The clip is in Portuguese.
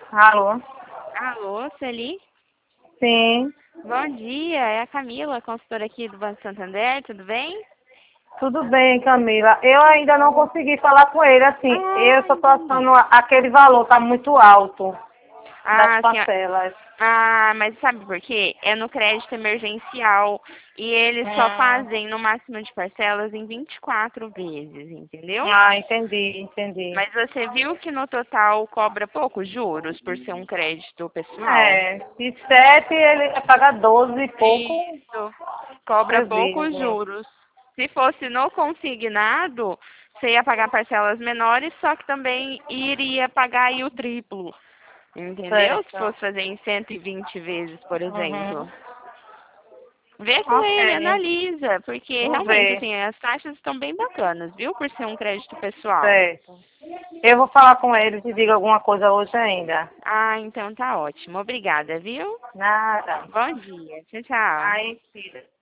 Alô? Alô, Celi? Sim, Bom dia, é a Camila, consultora aqui do Banco Santander, tudo bem? tudo bem, Camila. Eu ainda não consegui falar com ele, assim, eu só tô Entendi. achando aquele valor, tá muito alto das Ah, sim. parcelas. Mas sabe por quê? É no crédito emergencial e eles só Hum. fazem no máximo de parcelas em 24 vezes, entendeu? Ah, entendi. Mas você viu que no total cobra poucos juros por ser um crédito pessoal? É, de 7 ele vai pagar 12 e pouco, Isso, cobra eu poucos digo. juros. Se fosse no consignado, você ia pagar parcelas menores, só que também iria pagar aí o triplo. Entendeu? Se Certo. fosse fazer em 120 vezes, por exemplo. Uhum. Vê com Ok, ele, analisa, porque vou realmente, ver, assim, as taxas estão bem bacanas, viu? Por ser um crédito pessoal. certo. Eu vou falar com ele e te digo alguma coisa hoje ainda. Ah, então tá ótimo. Obrigada, viu? Nada. Bom dia. Tchau, tchau. Aí, filha.